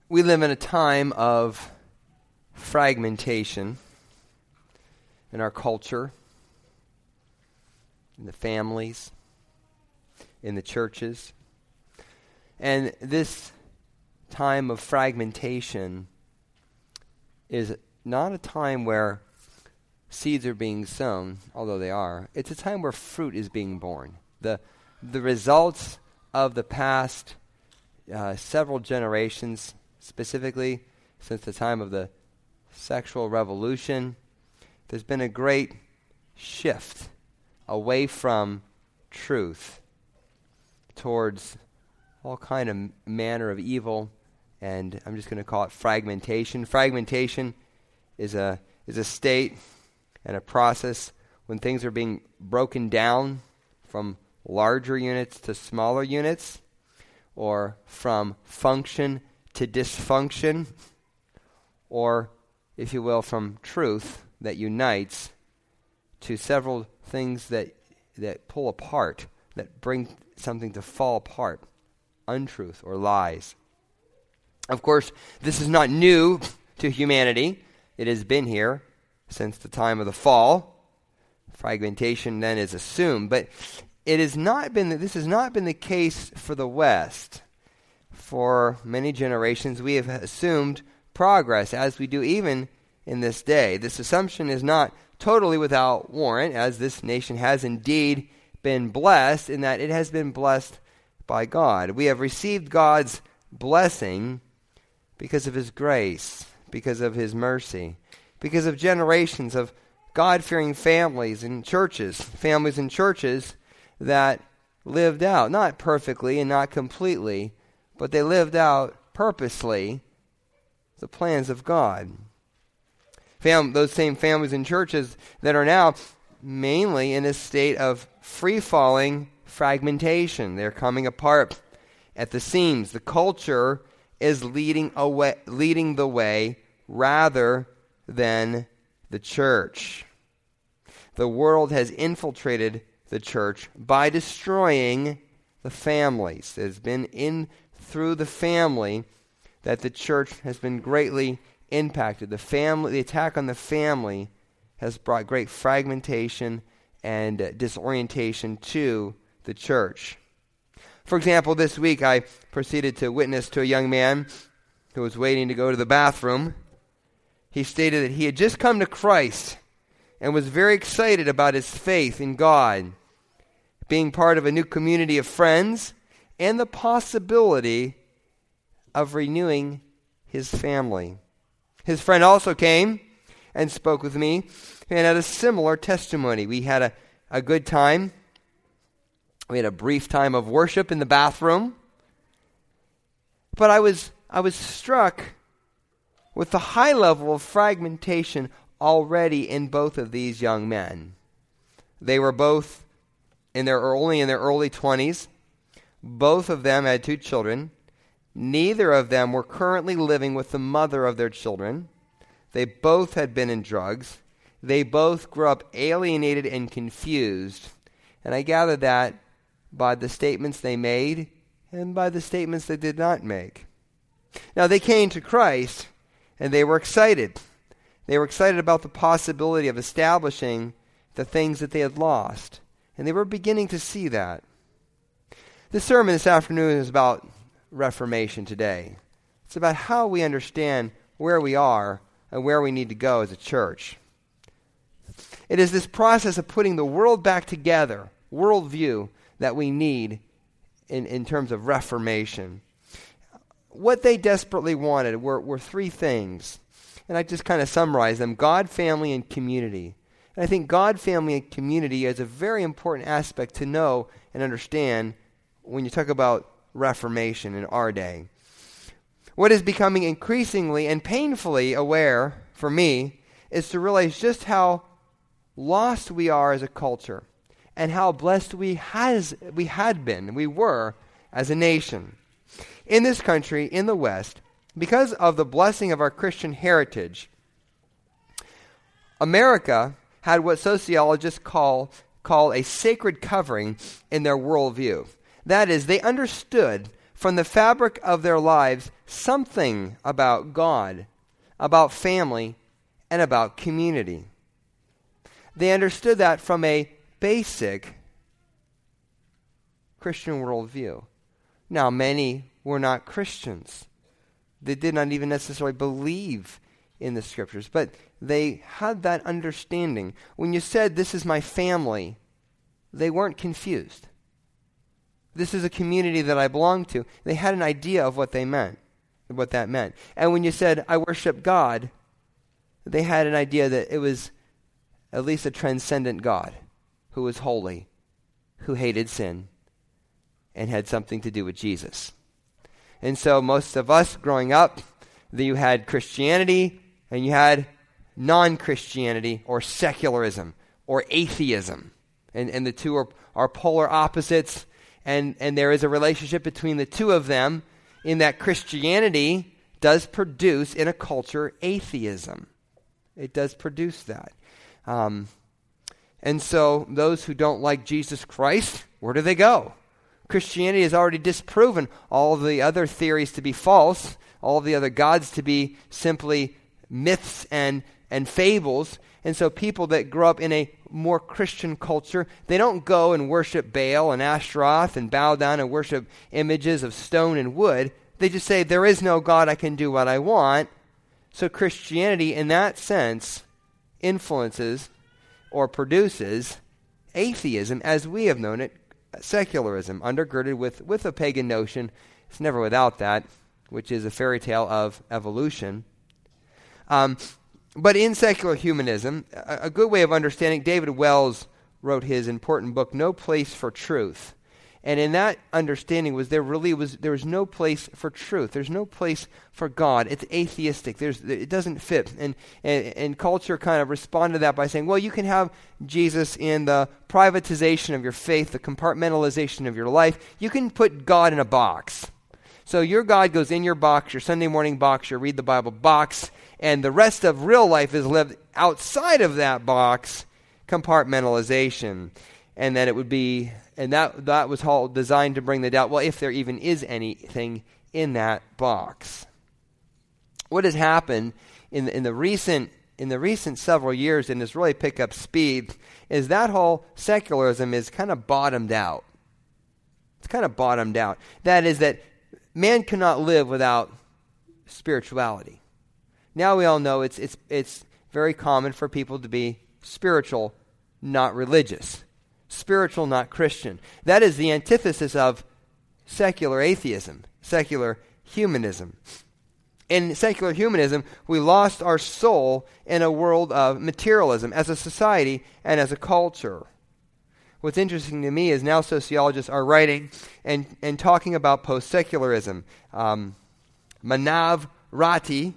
We live in a time of fragmentation in our culture, in the families, in the churches. And this time of fragmentation is not a time where seeds are being sown, although they are. It's a time where fruit is being born. The results of the past several generations, specifically since the time of the sexual revolution, there's been a great shift away from truth towards all kind of manner of evil, and I'm just going to call it fragmentation. Fragmentation is a state and a process when things are being broken down from larger units to smaller units, or from function to dysfunction, or, if you will, from truth that unites to several things that pull apart, that bring something to fall apart, untruth or lies. Of course, this is not new to humanity. It has been here since the time of the fall. Fragmentation then is assumed, but this has not been the case for the West. For many generations, we have assumed progress, as we do even in this day. This assumption is not totally without warrant, as this nation has indeed been blessed, in that it has been blessed by God. We have received God's blessing because of His grace, because of His mercy, because of generations of God-fearing families and churches that lived out, not perfectly and not completely, but they lived out purposely the plans of God. Those same families and churches that are now mainly in a state of free-falling fragmentation. They're coming apart at the seams. The culture is leading the way rather than the church. The world has infiltrated the church by destroying the families. It has been through the family that the church has been greatly impacted. The attack on the family has brought great fragmentation and disorientation to the church. For example, this week I proceeded to witness to a young man who was waiting to go to the bathroom. He stated that he had just come to Christ and was very excited about his faith in God, being part of a new community of friends, and the possibility of renewing his family. His friend also came and spoke with me and had a similar testimony. We had a good time. We had a brief time of worship in the bathroom. But I was struck with the high level of fragmentation already in both of these young men. They were both only in their early 20s. Both of them had 2 children. Neither of them were currently living with the mother of their children. They both had been in drugs. They both grew up alienated and confused. And I gather that by the statements they made and by the statements they did not make. Now, they came to Christ, and they were excited. They were excited about the possibility of establishing the things that they had lost. And they were beginning to see that. The sermon this afternoon is about Reformation today. It's about how we understand where we are and where we need to go as a church. It is this process of putting the world back together, worldview, that we need in terms of Reformation. What they desperately wanted were 3 things. And I just kind of summarize them: God, family, and community. And I think God, family, and community is a very important aspect to know and understand when you talk about Reformation in our day. What is becoming increasingly and painfully aware for me is to realize just how lost we are as a culture and how blessed we were as a nation. In this country, in the West, because of the blessing of our Christian heritage, America had what sociologists call a sacred covering in their worldview. That is, they understood from the fabric of their lives something about God, about family, and about community. They understood that from a basic Christian worldview. Now, many were not Christians. They did not even necessarily believe in the Scriptures, but they had that understanding. When you said, "This is my family," they weren't confused. This is a community that I belong to. They had an idea of what they meant, what that meant. And when you said, "I worship God," they had an idea that it was at least a transcendent God who was holy, who hated sin, and had something to do with Jesus. And so most of us growing up, you had Christianity and you had non-Christianity or secularism or atheism. And the two are polar opposites. And there is a relationship between the two of them in that Christianity does produce in a culture atheism. It does produce that. And so those who don't like Jesus Christ, where do they go? Christianity has already disproven all of the other theories to be false, all of the other gods to be simply myths and fables. And so people that grow up in a more Christian culture, they don't go and worship Baal and Ashtaroth and bow down and worship images of stone and wood. They just say, there is no God, I can do what I want. So Christianity, in that sense, influences or produces atheism as we have known it, secularism, undergirded with a pagan notion. It's never without that, which is a fairy tale of evolution. But in secular humanism, a good way of understanding, David Wells wrote his important book, No Place for Truth. And in that understanding there was no place for truth. There's no place for God. It's atheistic. It doesn't fit. And culture kind of responded to that by saying, well, you can have Jesus in the privatization of your faith, the compartmentalization of your life. You can put God in a box. So your God goes in your box, your Sunday morning box, your read the Bible box, and the rest of real life is lived outside of that box, compartmentalization. And then it would be, and that was all designed to bring the doubt, well, if there even is anything in that box. What has happened in the recent several years, and has really picked up speed, is that whole secularism is kind of bottomed out. It's kind of bottomed out. That is that man cannot live without spirituality. Now we all know it's very common for people to be spiritual, not religious. Spiritual, not Christian. That is the antithesis of secular atheism, secular humanism. In secular humanism, we lost our soul in a world of materialism as a society and as a culture. What's interesting to me is now sociologists are writing and talking about post-secularism. Manav Ratti,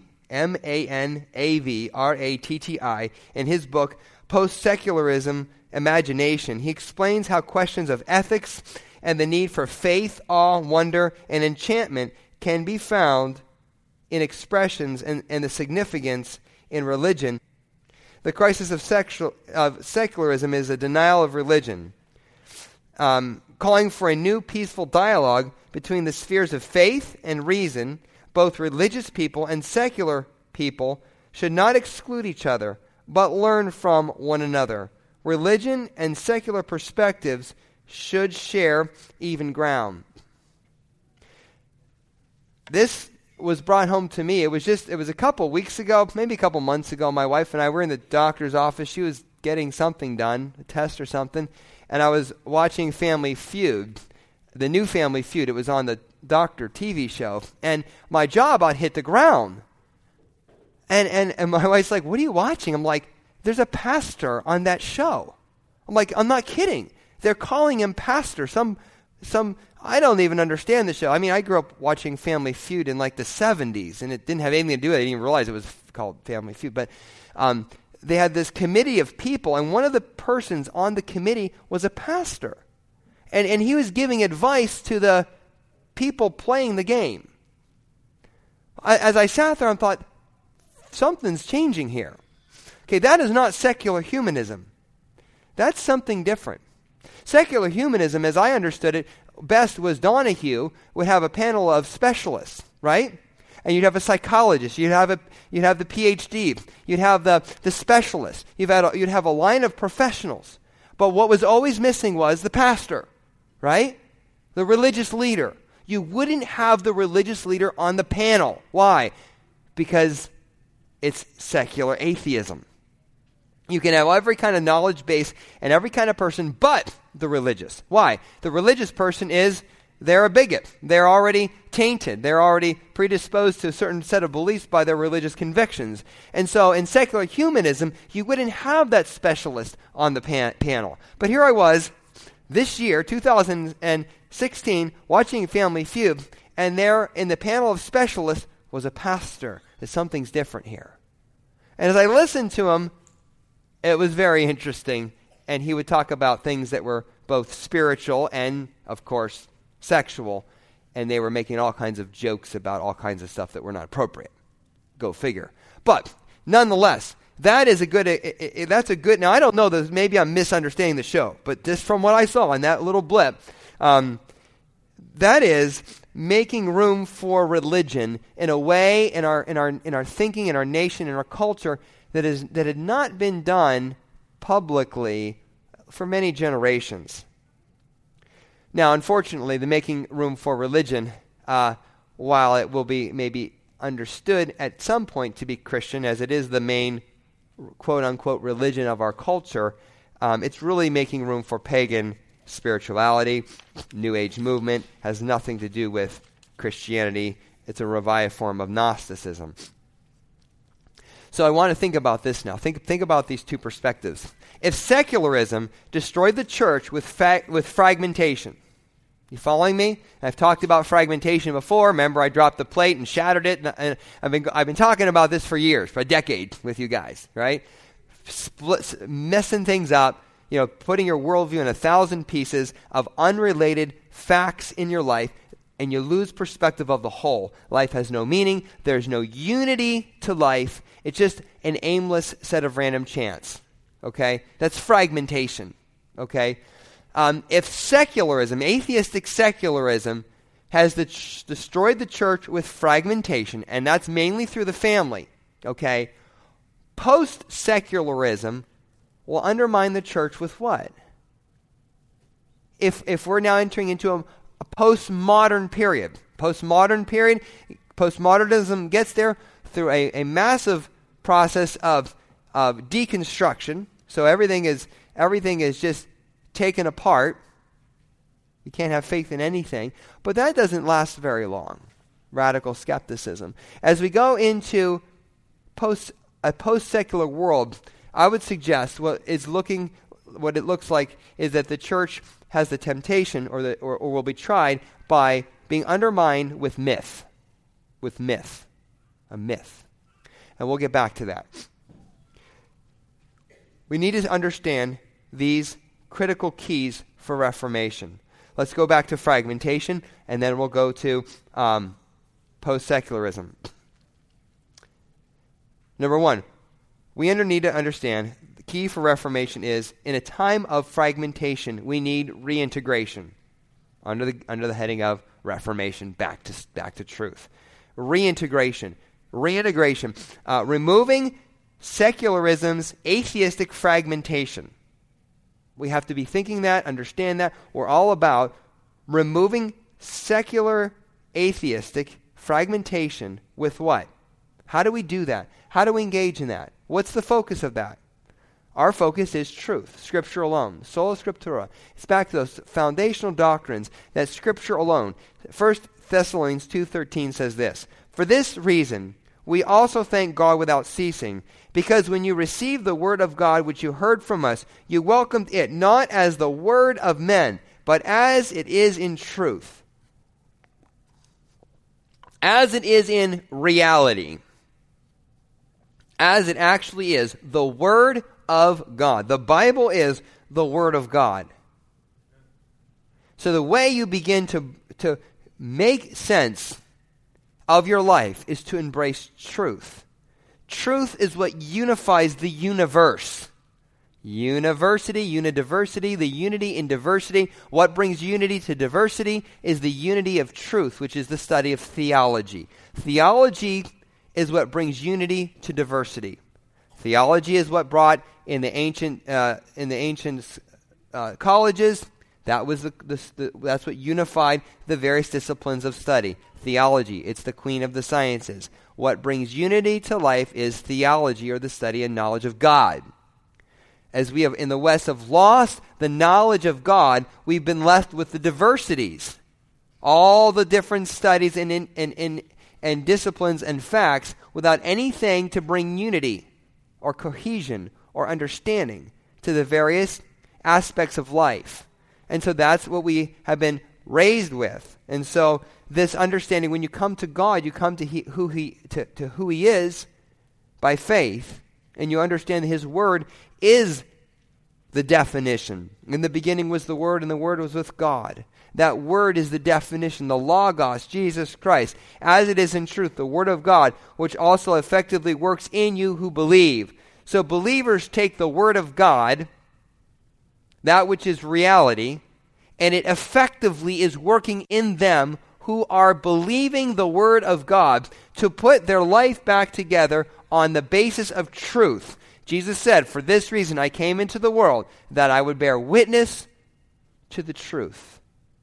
Manavratti, in his book, Post-Secularism Imagination, he explains how questions of ethics and the need for faith, awe, wonder, and enchantment can be found in expressions and the significance in religion. The crisis of secularism is a denial of religion, calling for a new peaceful dialogue between the spheres of faith and reason. Both religious people and secular people should not exclude each other, but learn from one another. Religion and secular perspectives should share even ground. This was brought home to me. It was a couple weeks ago, maybe a couple months ago. My wife and I were in the doctor's office. She was getting something done, a test or something, and I was watching Family Feud, the new Family Feud. It was on the doctor TV show, and my jaw about hit the ground. And my wife's like, "What are you watching?" I'm like, "There's a pastor on that show." I'm like, "I'm not kidding. They're calling him pastor." Some I don't even understand the show. I mean, I grew up watching Family Feud in like the 70s, and it didn't have anything to do with it. I didn't even realize it was called Family Feud. But they had this committee of people, and one of the persons on the committee was a pastor. And he was giving advice to the people playing the game. As I sat there and thought, something's changing here. Okay, that is not secular humanism. That's something different. Secular humanism, as I understood it, best was Donahue, would have a panel of specialists, right? And you'd have a psychologist, you'd have the PhD, you'd have the specialist, you'd have a line of professionals. But what was always missing was the pastor, right? The religious leader. You wouldn't have the religious leader on the panel. Why? Because it's secular atheism. You can have every kind of knowledge base and every kind of person but the religious. Why? The religious person they're a bigot. They're already tainted. They're already predisposed to a certain set of beliefs by their religious convictions. And so in secular humanism, you wouldn't have that specialist on the panel. But here I was, this year, 2016, watching Family Feud, and there in the panel of specialists was a pastor. That something's different here. And as I listened to him, it was very interesting. And he would talk about things that were both spiritual and, of course, sexual, and they were making all kinds of jokes about all kinds of stuff that were not appropriate. Go figure. But nonetheless, that's a good, now I don't know, maybe I'm misunderstanding the show, but just from what I saw in that little blip, that is making room for religion in a way in our thinking, in our nation, in our culture that had not been done publicly for many generations. Now, unfortunately, the making room for religion, while it will be maybe understood at some point to be Christian, as it is the main quote-unquote religion of our culture, it's really making room for pagan spirituality. New Age movement has nothing to do with Christianity. It's a revived form of Gnosticism. So I want to think about this now. Think about these two perspectives. If secularism destroyed the church with fragmentation, you following me? I've talked about fragmentation before. Remember, I dropped the plate and shattered it. And I've been talking about this for years, for a decade with you guys, right? Messing things up, putting your worldview in 1,000 pieces of unrelated facts in your life, and you lose perspective of the whole. Life has no meaning. There's no unity to life. It's just an aimless set of random chance. Okay? That's fragmentation. Okay? If secularism, atheistic secularism, has destroyed the church with fragmentation, and that's mainly through the family, okay, post-secularism will undermine the church with what? If we're now entering into a postmodern period, postmodernism gets there through a massive process of deconstruction, so everything is just taken apart. You can't have faith in anything. But that doesn't last very long. Radical skepticism. As we go into a post-secular world, I would suggest what it looks like is that the church has the temptation or will be tried by being undermined with myth. A myth. And we'll get back to that. We need to understand these critical keys for Reformation. Let's go back to fragmentation, and then we'll go to post-secularism. Number one, we need to understand the key for Reformation is, in a time of fragmentation, we need reintegration under the heading of Reformation, back to truth. Reintegration, removing secularism's atheistic fragmentation. We have to be thinking that, understand that. We're all about removing secular atheistic fragmentation with what? How do we do that? How do we engage in that? What's the focus of that? Our focus is truth, Scripture alone, sola scriptura. It's back to those foundational doctrines that Scripture alone. 1 Thessalonians 2:13 says this, "For this reason we also thank God without ceasing, because when you received the word of God which you heard from us, you welcomed it not as the word of men, but as it is in truth." As it is in reality. As it actually is, the Word of God. The Bible is the Word of God. So the way you begin to make sense of your life is to embrace truth. Truth is what unifies the universe. University, unidiversity, the unity in diversity. What brings unity to diversity is the unity of truth, which is the study of theology. Theology is what brings unity to diversity. Theology is what brought in the ancient colleges. That was that's what unified the various disciplines of study. Theology, it's the queen of the sciences. What brings unity to life is theology, or the study and knowledge of God. As we have in the West have lost the knowledge of God, we've been left with the diversities. All the different studies and disciplines and facts without anything to bring unity or cohesion or understanding to the various aspects of life. And so that's what we have been raised with. And so this understanding, when you come to God, you come to who He is by faith, and you understand that His Word is the definition. In the beginning was the Word, and the Word was with God. That Word is the definition, the Logos, Jesus Christ, as it is in truth, the Word of God, which also effectively works in you who believe. So believers take the Word of God, that which is reality, and it effectively is working in them who are believing the Word of God to put their life back together on the basis of truth. Jesus said, "For this reason I came into the world, that I would bear witness to the truth."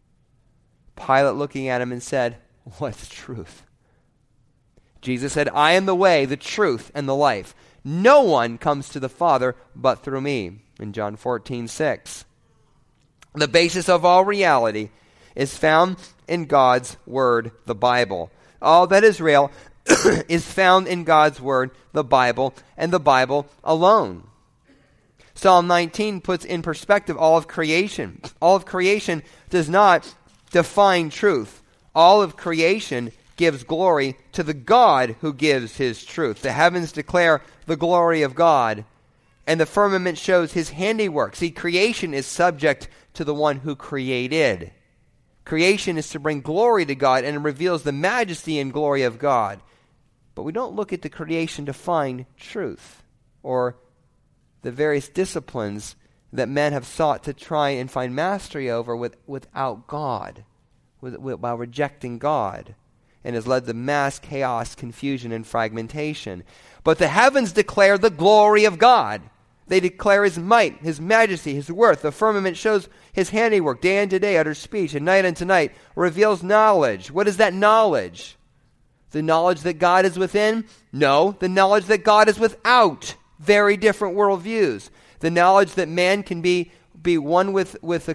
Pilate looking at him and said, "What's truth?" Jesus said, "I am the way, the truth, and the life. No one comes to the Father but through me." In John 14:6. The basis of all reality is found in God's Word, the Bible. All that is real is found in God's Word, the Bible, and the Bible alone. Psalm 19 puts in perspective all of creation. All of creation does not define truth. All of creation gives glory to the God who gives His truth. The heavens declare the glory of God, and the firmament shows His handiwork. See, creation is subject to the one who created. Creation is to bring glory to God, and it reveals the majesty and glory of God. But we don't look at the creation to find truth, or the various disciplines that men have sought to try and find mastery over without God, while rejecting God, and has led to mass chaos, confusion, and fragmentation. But the heavens declare the glory of God. They declare His might, His majesty, His worth. The firmament shows His handiwork. Day unto day utters speech, and night unto night reveals knowledge. What is that knowledge? The knowledge that God is within? No, the knowledge that God is without. Very different worldviews. The knowledge that man can be one with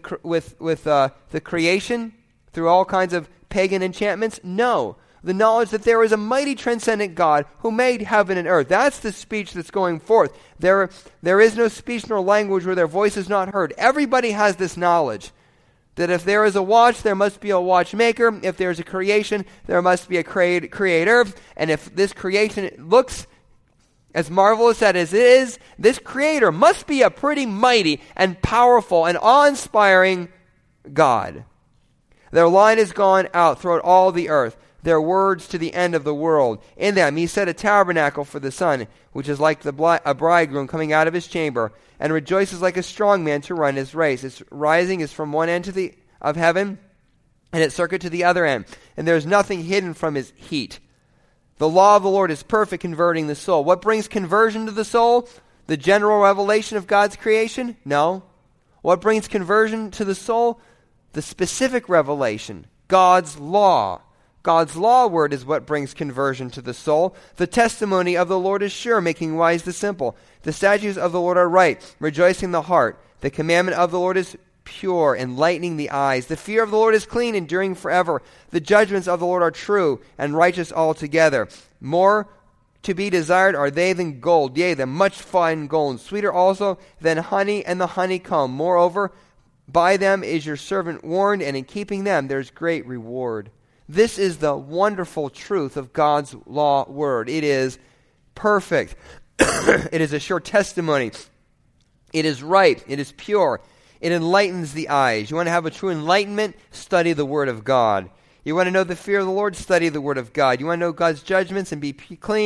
the creation through all kinds of pagan enchantments? No. The knowledge that there is a mighty transcendent God who made heaven and earth. That's the speech that's going forth. There is no speech nor language where their voice is not heard. Everybody has this knowledge. That if there is a watch, there must be a watchmaker. If there is a creation, there must be a creator. And if this creation looks as marvelous as it is, this creator must be a pretty mighty and powerful and awe-inspiring God. Their line has gone out throughout all the earth, their words to the end of the world. In them He set a tabernacle for the sun, which is like a bridegroom coming out of his chamber, and rejoices like a strong man to run his race. Its rising is from one end of heaven, and its circuit to the other end, and there is nothing hidden from His heat. The law of the Lord is perfect, converting the soul. What brings conversion to the soul? The general revelation of God's creation? No. What brings conversion to the soul? The specific revelation, God's law. God's law word is what brings conversion to the soul. The testimony of the Lord is sure, making wise the simple. The statutes of the Lord are right, rejoicing the heart. The commandment of the Lord is pure, enlightening the eyes. The fear of the Lord is clean, enduring forever. The judgments of the Lord are true and righteous altogether. More to be desired are they than gold, yea, than much fine gold. Sweeter also than honey and the honeycomb. Moreover, by them is your servant warned, and in keeping them there is great reward. This is the wonderful truth of God's law word. It is perfect. It is a sure testimony. It is right. It is pure. It enlightens the eyes. You want to have a true enlightenment? Study the Word of God. You want to know the fear of the Lord? Study the Word of God. You want to know God's judgments and be clean?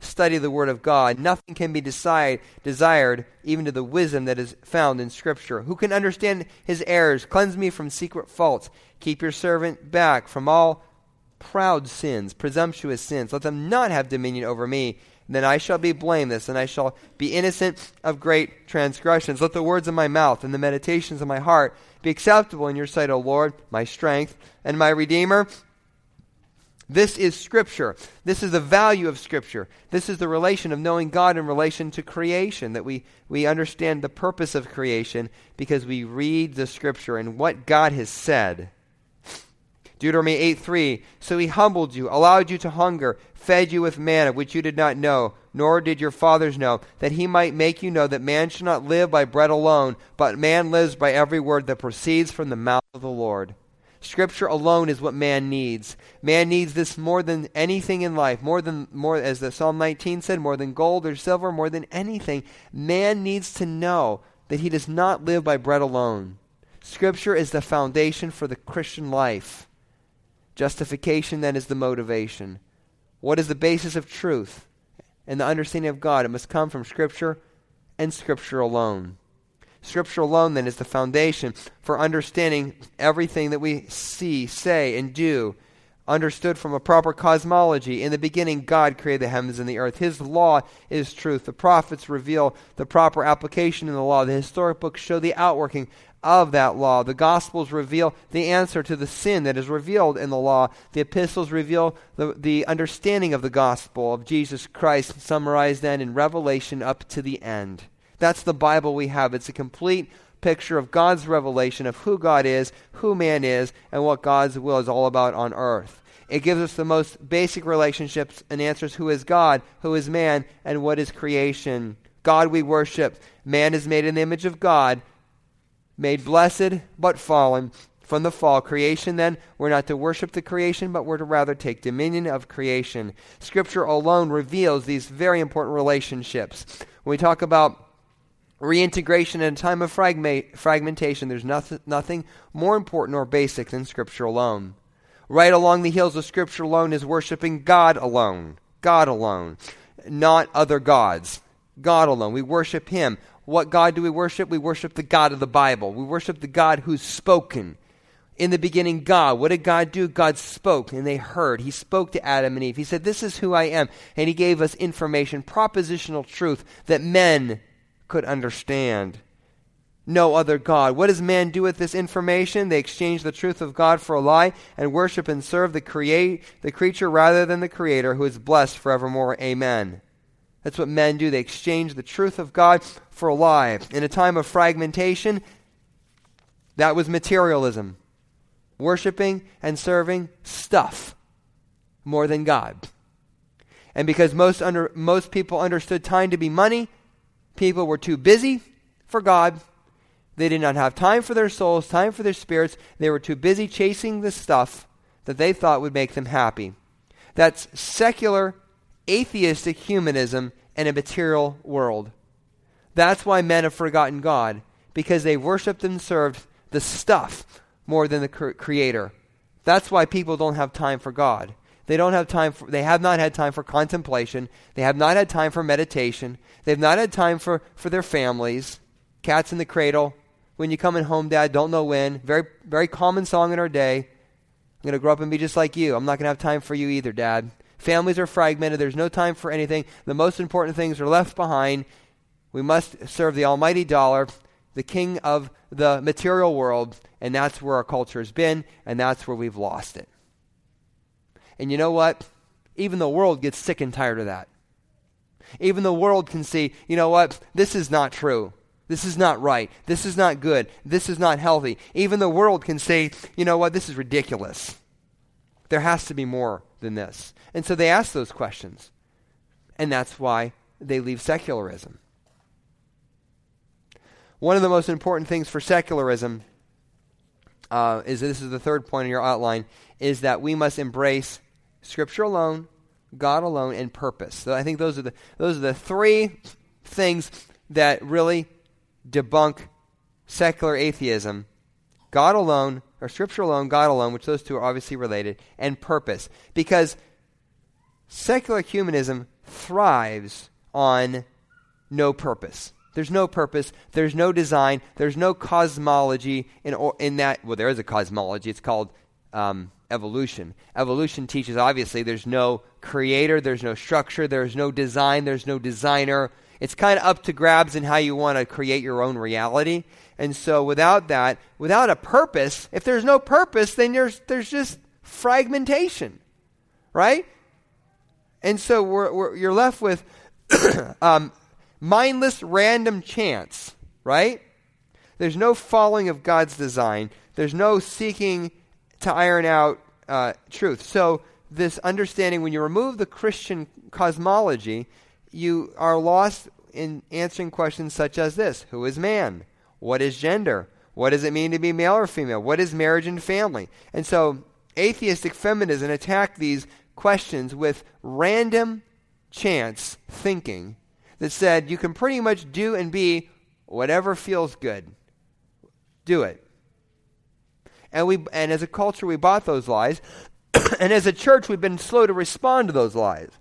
study the Word of God. Nothing can be desired, even to the wisdom that is found in Scripture. Who can understand his errors? Cleanse me from secret faults. Keep your servant back from all proud sins, presumptuous sins. Let them not have dominion over me. Then I shall be blameless, and I shall be innocent of great transgressions. Let the words of my mouth and the meditations of my heart be acceptable in your sight, O Lord, my strength and my Redeemer. This is Scripture. This is the value of Scripture. This is the relation of knowing God in relation to creation, that we understand the purpose of creation because we read the Scripture and what God has said. Deuteronomy 8:3, so he humbled you, allowed you to hunger, fed you with manna, which you did not know, nor did your fathers know, that he might make you know that man should not live by bread alone, but man lives by every word that proceeds from the mouth of the Lord. Scripture alone is what man needs. Man needs this more than anything in life, more as the Psalm 19 said, more than gold or silver, more than anything. Man needs to know that he does not live by bread alone. Scripture is the foundation for the Christian life. Justification then is the motivation. What is the basis of truth and the understanding of God? It must come from Scripture and Scripture alone. Scripture alone then is the foundation for understanding everything that we see, say, and do, understood from a proper cosmology. In the beginning, God created the heavens and the earth. His law is truth. The prophets reveal the proper application in the law. The historic books show the outworking of that law. The Gospels reveal the answer to the sin that is revealed in the law. The epistles reveal the understanding of the gospel of Jesus Christ, summarized then in Revelation up to the end. That's the Bible we have. It's a complete picture of God's revelation of who God is, who man is, and what God's will is all about on earth. It gives us the most basic relationships and answers who is God, who is man, and what is creation. God we worship. Man is made in the image of God, made blessed but fallen from the fall. Creation then, we're not to worship the creation, but we're to rather take dominion of creation. Scripture alone reveals these very important relationships. When we talk about reintegration in a time of fragmentation, there's nothing more important or basic than Scripture alone. Right along the heels of Scripture alone is worshiping God alone. God alone. Not other gods. God alone. We worship Him. What God do we worship? We worship the God of the Bible. We worship the God who's spoken. In the beginning, God. What did God do? God spoke, and they heard. He spoke to Adam and Eve. He said, this is who I am. And He gave us information, propositional truth that men could understand. No other God. What does man do with this information? They exchange the truth of God for a lie and worship and serve the creature rather than the Creator, who is blessed forevermore. Amen. That's what men do. They exchange the truth of God for a lie. In a time of fragmentation, that was materialism. Worshipping and serving stuff more than God. And because most people understood time to be money, people were too busy for God. They did not have time for their souls, time for their spirits. They were too busy chasing the stuff that they thought would make them happy. That's secular, atheistic humanism in a material world. That's why men have forgotten God, because they worshiped and served the stuff more than the Creator. That's why people don't have time for God. They have not had time for contemplation. They have not had time for meditation. They've not had time for their families. Cats in the cradle. When you coming home, Dad? Don't know when. Very, very common song in our day. I'm going to grow up and be just like you. I'm not going to have time for you either, Dad. Families are fragmented. There's no time for anything. The most important things are left behind. We must serve the almighty dollar, the king of the material world, and that's where our culture has been, and that's where we've lost it. And you know what? Even the world gets sick and tired of that. Even the world can see, you know what? This is not true. This is not right. This is not good. This is not healthy. Even the world can say, you know what? This is ridiculous. There has to be more than this. And so they ask those questions. And that's why they leave secularism. One of the most important things for secularism this is the third point in your outline, is that we must embrace Scripture alone, God alone, and purpose. So I think those are the three things that really debunk secular atheism. God alone, or Scripture alone, God alone, which those two are obviously related, and purpose. Because secular humanism thrives on no purpose. There's no purpose. There's no design. There's no cosmology in that. Well, there is a cosmology. It's called evolution. Evolution teaches, obviously, there's no creator. There's no structure. There's no design. There's no designer. It's kind of up to grabs in how you want to create your own reality. And so without that, without a purpose, if there's no purpose, then there's just fragmentation, right? And so you're left with mindless random chance, right? There's no following of God's design. There's no seeking to iron out truth. So this understanding, when you remove the Christian cosmology, you are lost in answering questions such as this: who is man? What is gender? What does it mean to be male or female? What is marriage and family? And so atheistic feminism attacked these questions with random chance thinking that said you can pretty much do and be whatever feels good. Do it. And as a culture, we bought those lies. And as a church, we've been slow to respond to those lies.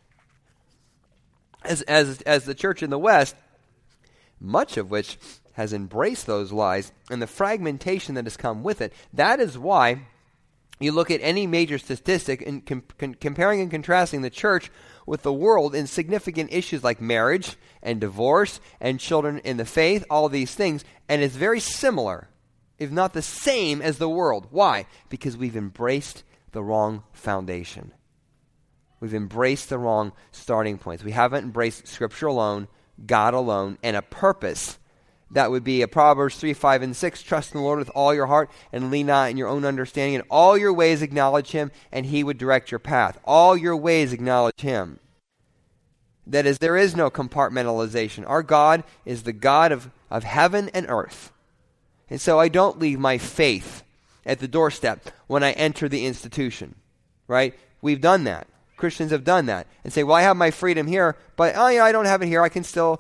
As the church in the West, much of which has embraced those lies and the fragmentation that has come with it. That is why you look at any major statistic and comparing and contrasting the church with the world in significant issues like marriage and divorce and children in the faith, all these things, and it's very similar, if not the same, as the world. Why? Because we've embraced the wrong foundation. We've embraced the wrong starting points. We haven't embraced Scripture alone, God alone, and a purpose that would be a Proverbs 3, 5, and 6. Trust in the Lord with all your heart and lean not in your own understanding. In all your ways acknowledge Him, and He would direct your path. All your ways acknowledge Him. That is, there is no compartmentalization. Our God is the God of heaven and earth. And so I don't leave my faith at the doorstep when I enter the institution. Right? We've done that. Christians have done that. And say, well, I have my freedom here, but I don't have it here. I can still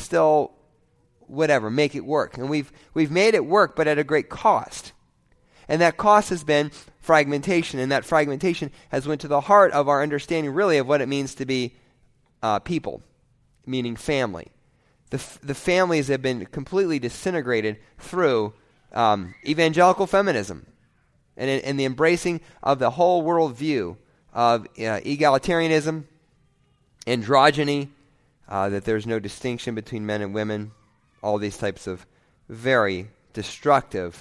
whatever, make it work. And we've made it work, but at a great cost. And that cost has been fragmentation, and that fragmentation has went to the heart of our understanding, really, of what it means to be people, meaning family. The families have been completely disintegrated through evangelical feminism and the embracing of the whole world view of egalitarianism, androgyny, that there's no distinction between men and women, all these types of very destructive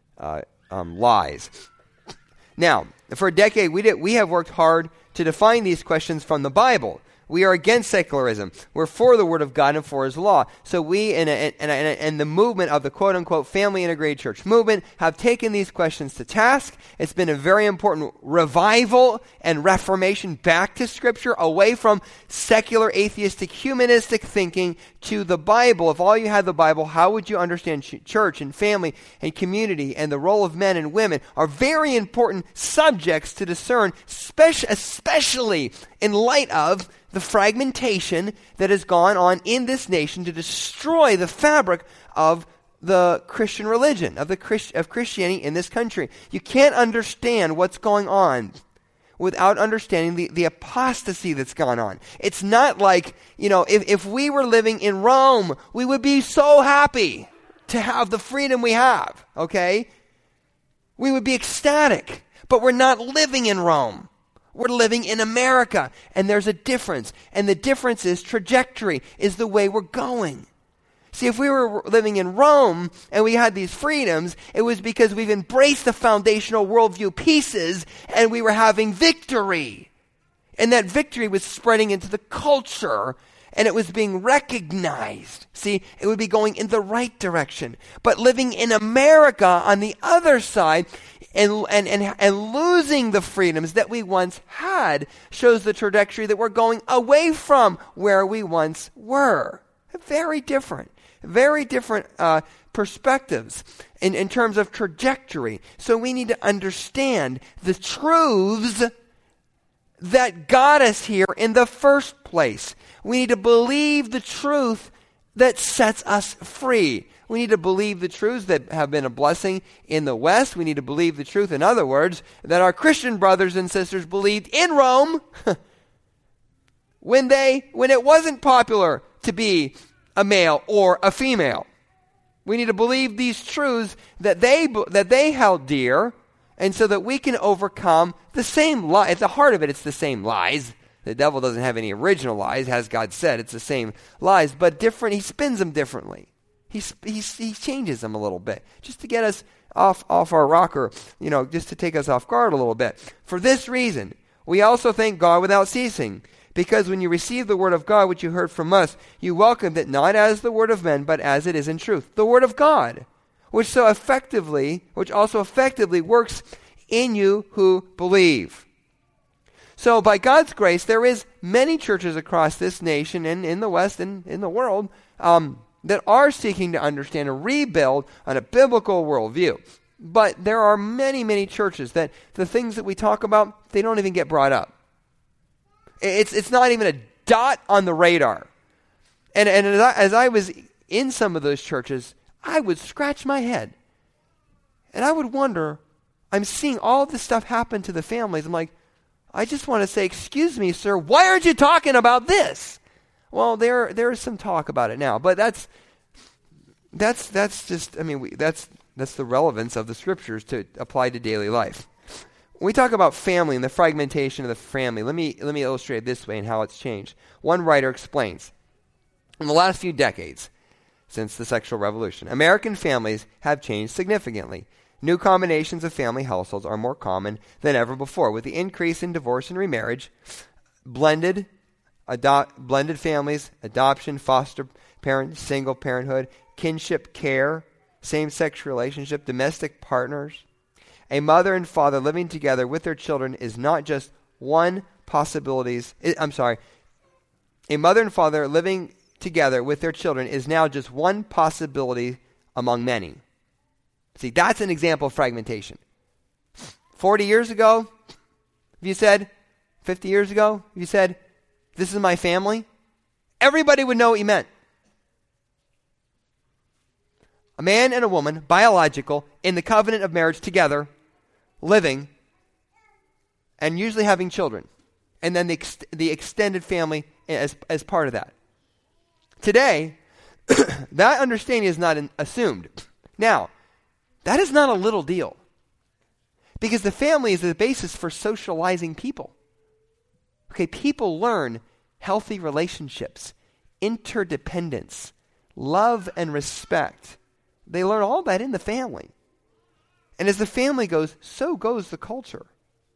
lies. Now, for a decade, we have worked hard to define these questions from the Bible. We are against secularism. We're for the Word of God and for His law. So we, and the movement of the quote-unquote family-integrated church movement, have taken these questions to task. It's been a very important revival and reformation back to Scripture, away from secular, atheistic, humanistic thinking to the Bible. If all you had the Bible, how would you understand church and family and community and the role of men and women are very important subjects to discern, especially in light of the fragmentation that has gone on in this nation to destroy the fabric of the Christian religion, of Christianity in this country. You can't understand what's going on without understanding the apostasy that's gone on. It's not like, if we were living in Rome, we would be so happy to have the freedom we have, okay? We would be ecstatic, but we're not living in Rome. We're living in America, and there's a difference. And the difference is trajectory, is the way we're going. See, if we were living in Rome and we had these freedoms, it was because we've embraced the foundational worldview pieces and we were having victory. And that victory was spreading into the culture and it was being recognized. See, it would be going in the right direction. But living in America on the other side and losing the freedoms that we once had shows the trajectory that we're going away from where we once were. Very different perspectives in terms of trajectory. So we need to understand the truths that got us here in the first place. We need to believe the truth that sets us free. We need to believe the truths that have been a blessing in the West. We need to believe the truth, in other words, that our Christian brothers and sisters believed in Rome when it wasn't popular to be a male or a female. We need to believe these truths that they held dear, and so that we can overcome the same lie. At the heart of it, it's the same lies. The devil doesn't have any original lies, as God said. It's the same lies, but different. He spins them differently. He changes them a little bit, just to get us off our rocker, just to take us off guard a little bit. For this reason, we also thank God without ceasing, because when you received the word of God, which you heard from us, you welcomed it not as the word of men, but as it is in truth, the word of God, which also effectively works in you who believe. So by God's grace, there is many churches across this nation and in the West and in the world that are seeking to understand and rebuild on a biblical worldview. But there are many, many churches that the things that we talk about, they don't even get brought up. It's not even a dot on the radar. And as I was in some of those churches, I would scratch my head. And I would wonder, I'm seeing all this stuff happen to the families. I'm like, I just want to say, excuse me, sir, why aren't you talking about this? Well, there is some talk about it now, but that's just, that's the relevance of the scriptures to apply to daily life. When we talk about family and the fragmentation of the family, let me illustrate it this way and how it's changed. One writer explains, in the last few decades, since the sexual revolution, American families have changed significantly. New combinations of family households are more common than ever before. With the increase in divorce and remarriage, blended families, adoption, foster parent, single parenthood, kinship care, same-sex relationship, domestic partners, a mother and father living together with their children is not just one possibility. A mother and father living together with their children is now just one possibility among many. See, that's an example of fragmentation. 40 years ago, if you said, 50 years ago, if you said, this is my family, everybody would know what you meant. A man and a woman, biological, in the covenant of marriage together, living, and usually having children. And then the extended family as part of that. Today, that understanding is not assumed. Now, that is not a little deal. Because the family is the basis for socializing people. Okay, people learn healthy relationships, interdependence, love and respect. They learn all that in the family. And as the family goes, so goes the culture.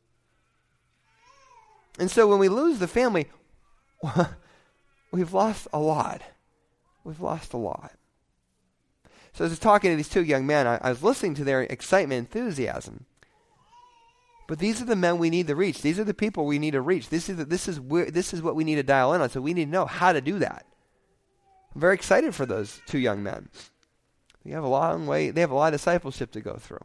And so when we lose the family, we've lost a lot. We've lost a lot. So as I was talking to these two young men, I was listening to their excitement, enthusiasm. But these are the men we need to reach. These are the people we need to reach. This is what we need to dial in on. So we need to know how to do that. I'm very excited for those two young men. They have a long way. They have a lot of discipleship to go through.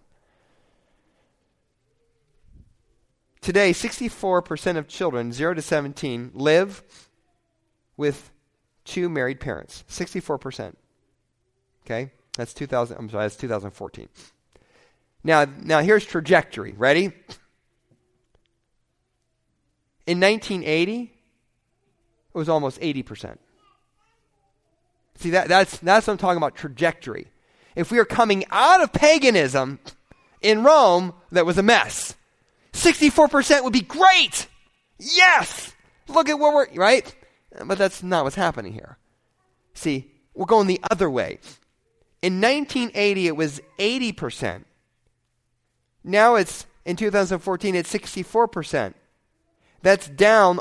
Today, 64% of children 0 to 17 live with two married parents. 64%. Okay? That's 2014. Now here's trajectory. Ready? In 1980, it was almost 80%. See, that's what I'm talking about, trajectory. If we are coming out of paganism in Rome, that was a mess. 64% would be great. Yes. Look at where we're, right? But that's not what's happening here. See, we're going the other way. In 1980, it was 80%. Now in 2014, it's 64%. That's down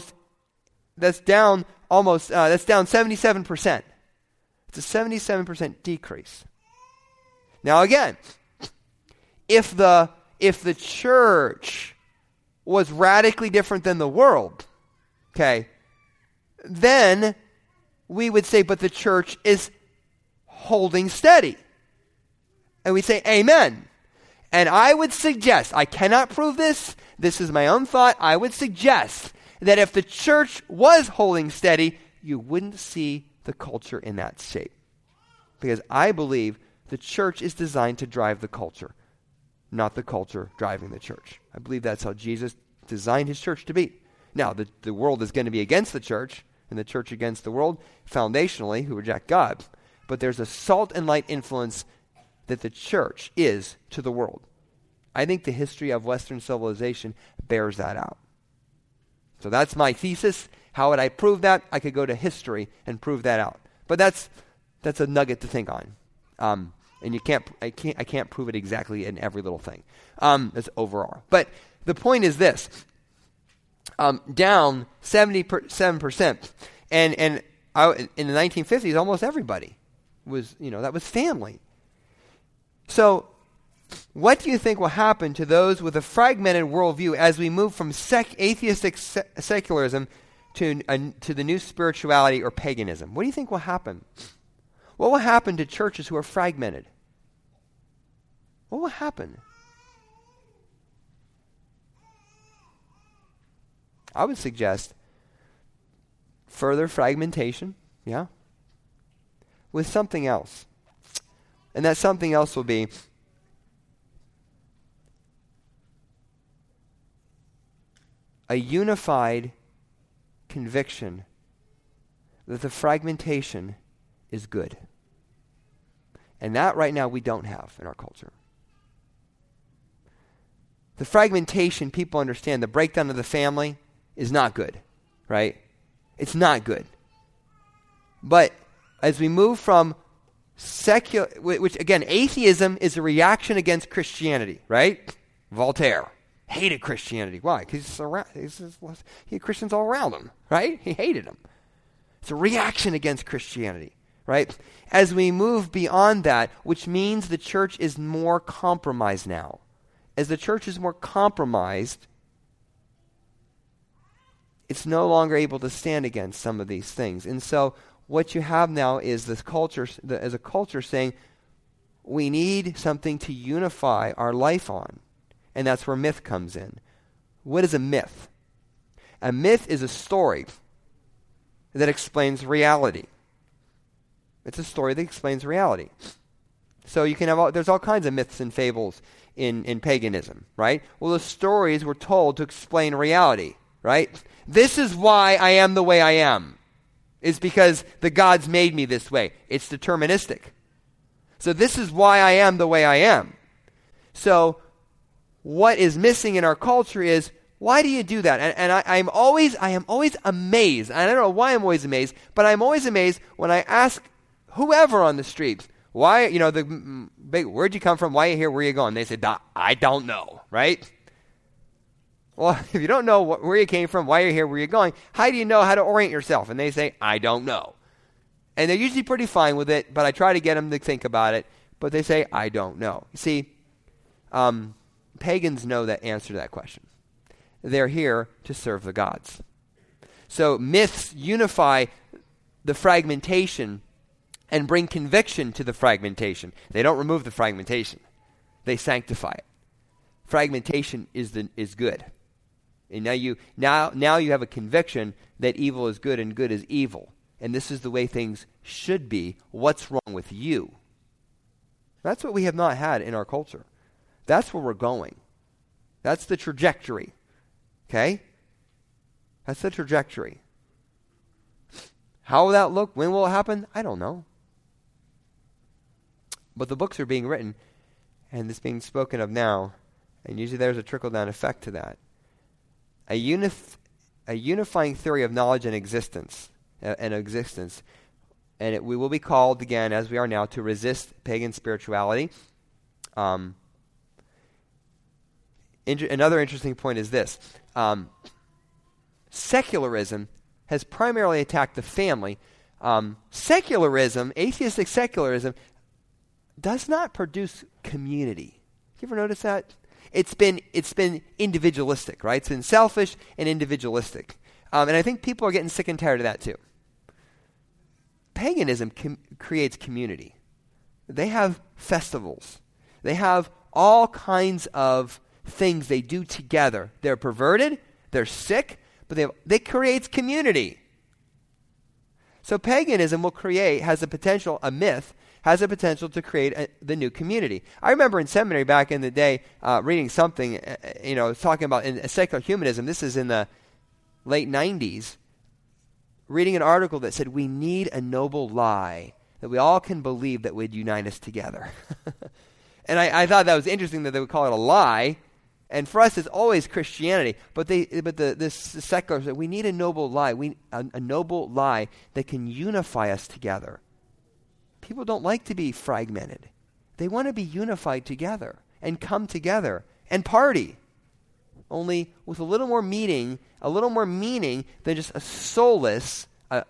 77%. It's a 77% decrease. Now again, if the church was radically different than the world, okay, then we would say, but the church is holding steady. And we say, amen. And I would suggest, I cannot prove this is my own thought, I would suggest that if the church was holding steady, you wouldn't see the culture in that shape. Because I believe the church is designed to drive the culture, not the culture driving the church. I believe that's how Jesus designed his church to be. Now, the world is going to be against the church, and the church against the world, foundationally, who reject God. But there's a salt and light influence that the church is to the world. I think the history of Western civilization bears that out. So that's my thesis. How would I prove that? I could go to history and prove that out. But that's a nugget to think on. And I can't prove it exactly in every little thing. That's overall. But the point is this. Down 77%. And in the 1950s, almost everybody was, that was family. So what do you think will happen to those with a fragmented worldview as we move from atheistic secularism to the new spirituality or paganism? What do you think will happen? What will happen to churches who are fragmented? What will happen? I would suggest further fragmentation, with something else. And that something else will be a unified conviction that the fragmentation is good. And that right now we don't have in our culture. The fragmentation, people understand, the breakdown of the family is not good, right? It's not good. But as we move from secular, which again, atheism is a reaction against Christianity, right? Voltaire hated Christianity. Why? Because he had Christians all around him, right? He hated them. It's a reaction against Christianity, right? As we move beyond that, which means the church is more compromised now. As the church is more compromised, it's no longer able to stand against some of these things. And so what you have now is this culture, as a culture saying, we need something to unify our life on. And that's where myth comes in. What is a myth? A myth is a story that explains reality. It's a story that explains reality. So you can have there's all kinds of myths and fables in paganism, right? Well, the stories were told to explain reality, right? This is why I am the way I am. It's because the gods made me this way. It's deterministic. So this is why I am the way I am. So what is missing in our culture is, why do you do that? And I am always amazed. I don't know why I'm always amazed, but I'm always amazed when I ask whoever on the street, why, where'd you come from? Why are you here? Where are you going? They say, I don't know, right? Well, if you don't know where you came from, why you're here, where you're going, how do you know how to orient yourself? And they say, I don't know. And they're usually pretty fine with it, but I try to get them to think about it. But they say, I don't know. You see, pagans know the answer to that question. They're here to serve the gods. So myths unify the fragmentation and bring conviction to the fragmentation. They don't remove the fragmentation. They sanctify it. Fragmentation is good. And now you have a conviction that evil is good and good is evil. And this is the way things should be. What's wrong with you? That's what we have not had in our culture. That's where we're going. That's the trajectory. Okay? That's the trajectory. How will that look? When will it happen? I don't know. But the books are being written, and it's being spoken of now, and usually there's a trickle-down effect to that. A unifying theory of knowledge and existence, and we will be called again, as we are now, to resist pagan spirituality. Another interesting point is this. Secularism has primarily attacked the family. Secularism, atheistic secularism, does not produce community. You ever notice that? It's been individualistic, right? It's been selfish and individualistic. And I think people are getting sick and tired of that too. Paganism creates community. They have festivals. They have all kinds of things they do together. They're perverted, they're sick, but they create community. So paganism a myth has a potential to create the new community. I remember in seminary back in the day reading something, talking about in secular humanism. This is in the late 90s, reading an article that said we need a noble lie that we all can believe that would unite us together. And I thought that was interesting that they would call it a lie. And for us, it's always Christianity. But this secular said we need a noble lie. A noble lie that can unify us together. People don't like to be fragmented. They want to be unified together and come together and party. Only with a little more meaning than just a soulless,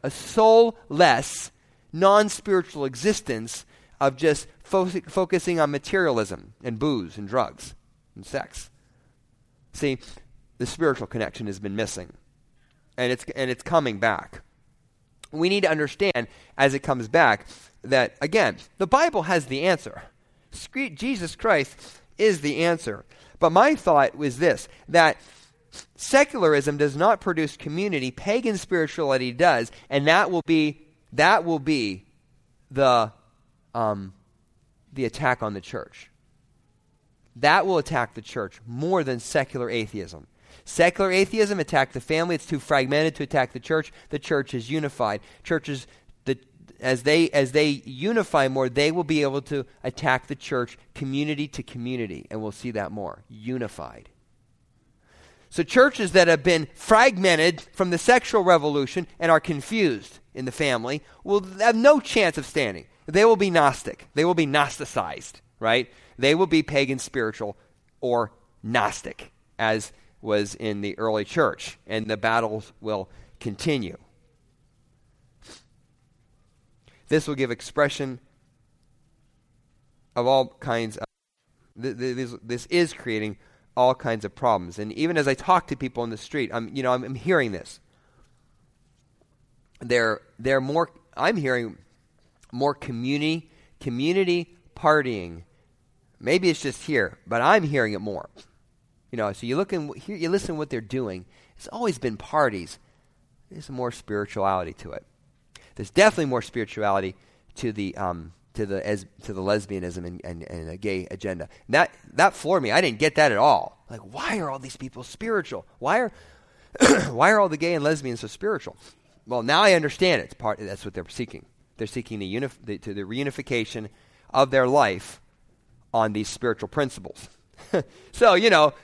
non-spiritual existence of just focusing on materialism and booze and drugs and sex. See, the spiritual connection has been missing, and it's coming back. We need to understand as it comes back that, again, the Bible has the answer. Jesus Christ is the answer. But my thought was this, that secularism does not produce community, pagan spirituality does, and that will be the attack on the church. That will attack the church more than secular atheism. Secular atheism attacked the family. It's too fragmented to attack the church. The church is unified. Churches, as they unify more, they will be able to attack the church community to community, and we'll see that more. Unified. So churches that have been fragmented from the sexual revolution and are confused in the family will have no chance of standing. They will be Gnostic. They will be Gnosticized, right? They will be pagan spiritual or Gnostic, as was in the early church, and the battles will continue. This will give expression of all kinds of... This is creating all kinds of problems. And even as I talk to people on the street, I'm hearing this. I'm hearing more community partying. Maybe it's just here, but I'm hearing it more. So you listen to what they're doing. It's always been parties. There's more spirituality to it. There's definitely more spirituality to the lesbianism and a gay agenda. And that floored me. I didn't get that at all. Like, why are all these people spiritual? Why are all the gay and lesbians so spiritual? Well, now I understand it. That's what they're seeking. They're seeking the reunification of their life on these spiritual principles. So,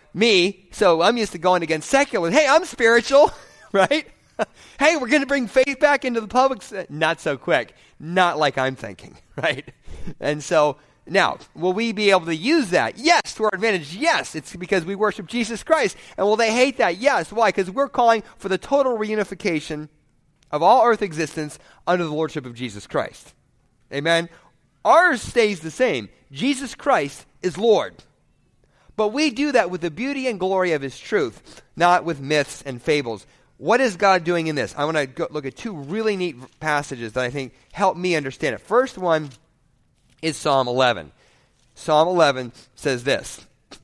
so I'm used to going against secular. Hey, I'm spiritual, right? Hey, we're going to bring faith back into the public. Not so quick. Not like I'm thinking, right? And so now, will we be able to use that? Yes, to our advantage. Yes, it's because we worship Jesus Christ. And will they hate that? Yes. Why? Because we're calling for the total reunification of all earth existence under the lordship of Jesus Christ. Amen? Ours stays the same. Jesus Christ is Lord. But we do that with the beauty and glory of his truth, not with myths and fables. What is God doing in this? I want to look at two really neat passages that I think help me understand it. First one is Psalm 11. Psalm 11 says this: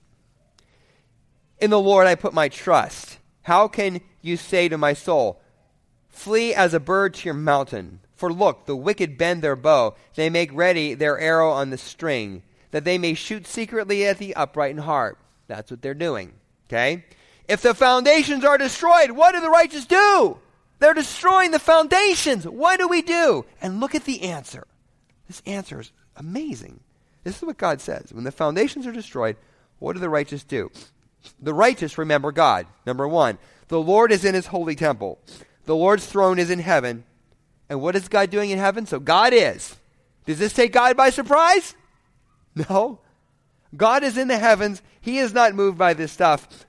"In the Lord I put my trust. How can you say to my soul, flee as a bird to your mountain? For look, the wicked bend their bow. They make ready their arrow on the string, that they may shoot secretly at the upright in heart." That's what they're doing, okay? If the foundations are destroyed, what do the righteous do? They're destroying the foundations. What do we do? And look at the answer. This answer is amazing. This is what God says. When the foundations are destroyed, what do the righteous do? The righteous remember God. Number one, the Lord is in his holy temple. The Lord's throne is in heaven. And what is God doing in heaven? So God is. Does this take God by surprise? No. God is in the heavens. He is not moved by this stuff.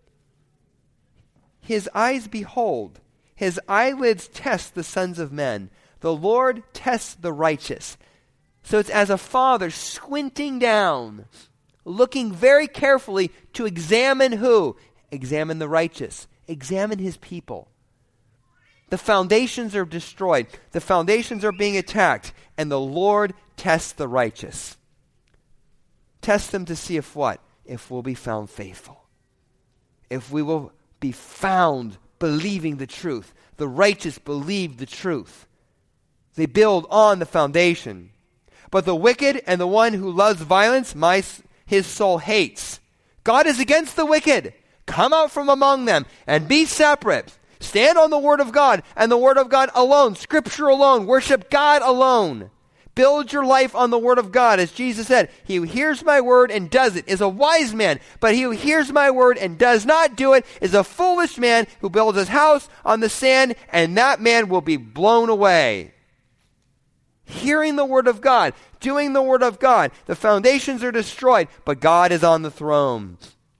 His eyes behold. His eyelids test the sons of men. The Lord tests the righteous. So it's as a father squinting down, looking very carefully to examine who? Examine the righteous. Examine his people. The foundations are destroyed. The foundations are being attacked. And the Lord tests the righteous. Tests them to see if what? If we'll be found faithful. If we will be found believing the truth. The righteous believe the truth. They build on the foundation. But the wicked and the one who loves violence, his soul hates. God is against the wicked. Come out from among them and be separate. Stand on the Word of God and the Word of God alone, Scripture alone. Worship God alone. Build your life on the Word of God. As Jesus said, he who hears my word and does it is a wise man. But he who hears my word and does not do it is a foolish man who builds his house on the sand, and that man will be blown away. Hearing the Word of God, doing the Word of God. The foundations are destroyed, but God is on the throne.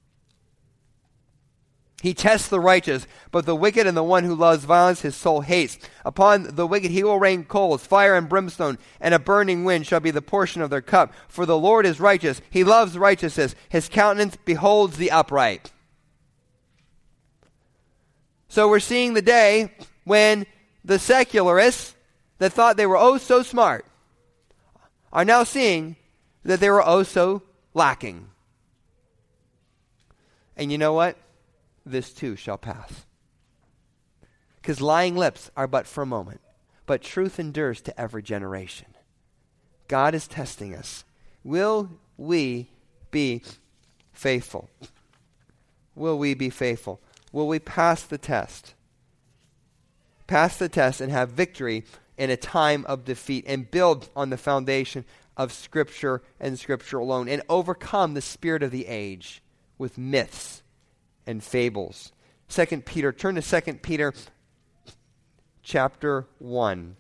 He tests the righteous, but the wicked and the one who loves violence his soul hates. Upon the wicked he will rain coals, fire and brimstone, and a burning wind shall be the portion of their cup. For the Lord is righteous. He loves righteousness. His countenance beholds the upright. So we're seeing the day when the secularists that thought they were oh so smart are now seeing that they were oh so lacking. And you know what? This too shall pass. Because lying lips are but for a moment, but truth endures to every generation. God is testing us. Will we be faithful? Will we be faithful? Will we pass the test? Pass the test and have victory in a time of defeat and build on the foundation of Scripture and Scripture alone and overcome the spirit of the age with myths and fables. 2 Peter, turn to 2 Peter chapter 1.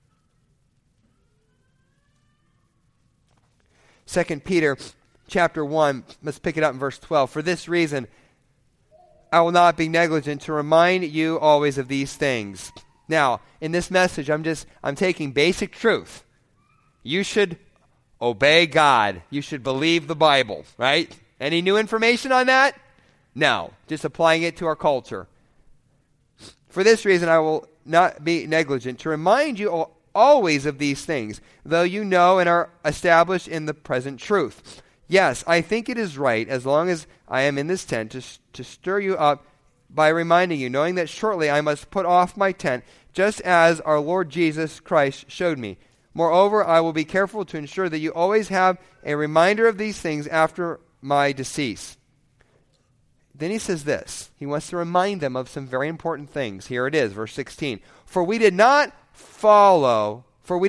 2 Peter chapter 1, let's pick it up in verse 12. For this reason, I will not be negligent to remind you always of these things. Now, in this message, I'm taking basic truth. You should obey God. You should believe the Bible, right? Any new information on that? No, just applying it to our culture. For this reason, I will not be negligent to remind you always of these things, though you know and are established in the present truth. Yes, I think it is right, as long as I am in this tent, to stir you up by reminding you, knowing that shortly I must put off my tent, just as our Lord Jesus Christ showed me. Moreover, I will be careful to ensure that you always have a reminder of these things after my decease. Then he says this. He wants to remind them of some very important things. Here it is, verse 16. For we did not follow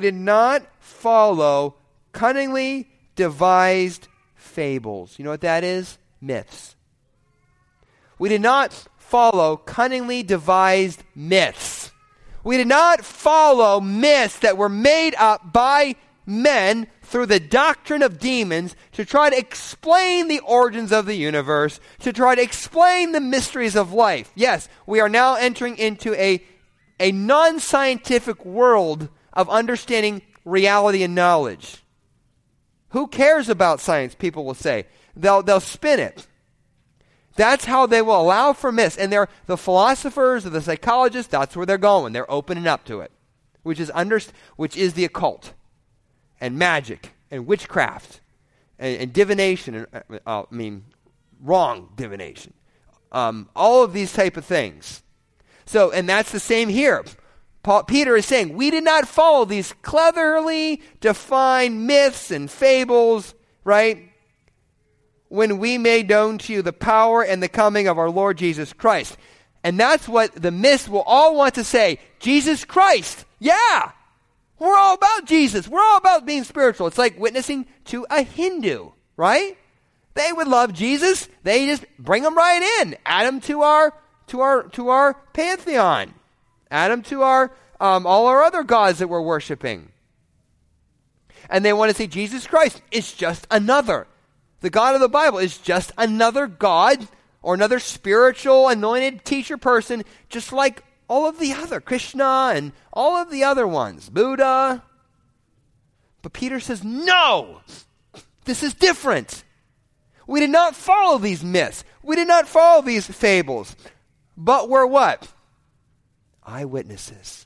cunningly devised fables. You know what that is? Myths. We did not follow cunningly devised myths. We did not follow myths that were made up by men through the doctrine of demons to try to explain the origins of the universe, to try to explain the mysteries of life. Yes, we are now entering into a non-scientific world of understanding reality and knowledge. Who cares about science, people will say. They'll spin it. That's how they will allow for myths. And the philosophers or the psychologists, that's where they're going. They're opening up to it, which is the occult. And magic, and witchcraft, and divination, wrong divination. All of these type of things. So, and that's the same here. Peter is saying, we did not follow these cleverly defined myths and fables, right? When we made known to you the power and the coming of our Lord Jesus Christ. And that's what the myths will all want to say. Jesus Christ, yeah! We're all about Jesus. We're all about being spiritual. It's like witnessing to a Hindu, right? They would love Jesus. They just bring him right in. Add him to our pantheon. Add him to our all our other gods that we're worshiping. And they want to say Jesus Christ is just another. The God of the Bible is just another God or another spiritual anointed teacher person, just like all of the other, Krishna and all of the other ones, Buddha. But Peter says, no, this is different. We did not follow these myths. We did not follow these fables. But we're what? Eyewitnesses.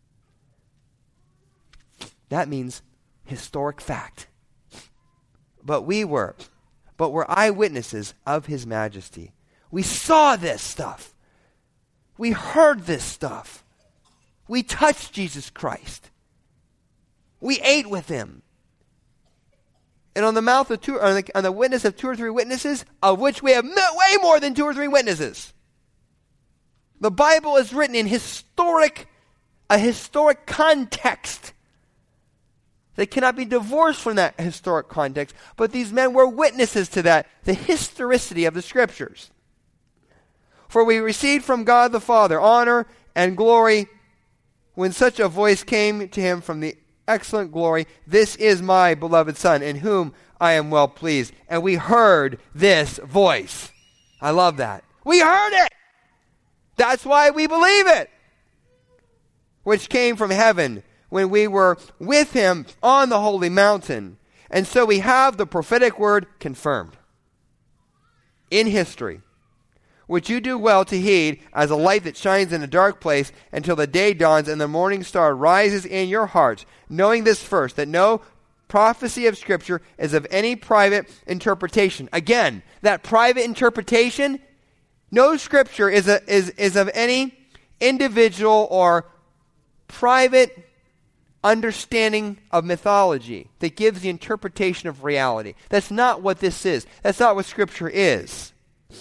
That means historic fact. But we're eyewitnesses of his majesty. We saw this stuff. We heard this stuff. We touched Jesus Christ. We ate with him. And on the mouth of on the witness of two or three witnesses, of which we have way more than two or three witnesses. The Bible is written in a historic context. They cannot be divorced from that historic context, but these men were witnesses to that, the historicity of the Scriptures. For we received from God the Father honor and glory when such a voice came to him from the excellent glory, "This is my beloved Son, in whom I am well pleased." And we heard this voice. I love that. We heard it. That's why we believe it. Which came from heaven when we were with him on the holy mountain. And so we have the prophetic word confirmed in history, which you do well to heed as a light that shines in a dark place until the day dawns and the morning star rises in your hearts, knowing this first, that no prophecy of Scripture is of any private interpretation. Again, that private interpretation, no Scripture is of any individual or private understanding of mythology that gives the interpretation of reality. That's not what this is. That's not what Scripture is.